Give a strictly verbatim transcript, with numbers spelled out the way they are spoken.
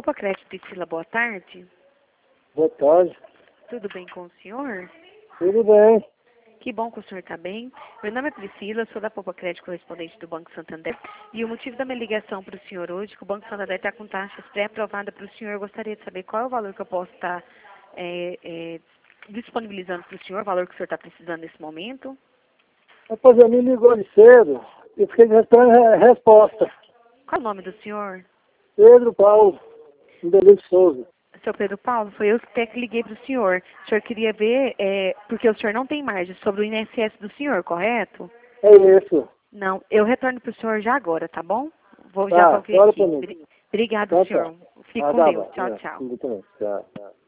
Poupa Crédito Priscila, boa tarde. Boa tarde. Tudo bem com o senhor? Tudo bem. Que bom que o senhor está bem. Meu nome é Priscila, sou da Poupa Crédito, correspondente do Banco Santander. E o motivo da minha ligação para o senhor hoje é que o Banco Santander está com taxas pré-aprovadas para o senhor. Eu gostaria de saber qual é o valor que eu posso estar é, é, disponibilizando para o senhor, o valor que o senhor está precisando nesse momento. Rapaz, a me ligou de cedo e fiquei esperando a resposta. Qual é o nome do senhor? Pedro Paulo, Indelice Souza. Seu Pedro Paulo, foi eu que até que liguei para o senhor. O senhor queria ver, é, porque o senhor não tem margem sobre o I N S S do senhor, correto? É isso. Não, eu retorno para o senhor já agora, tá bom? Vou, já Tá, vou ver fala aqui. pra mim. Bri- Obrigado, Então senhor. tá. Fique Ah, com tá Deus. bom. Tchau, É, tchau. muito bem. Tá, tá.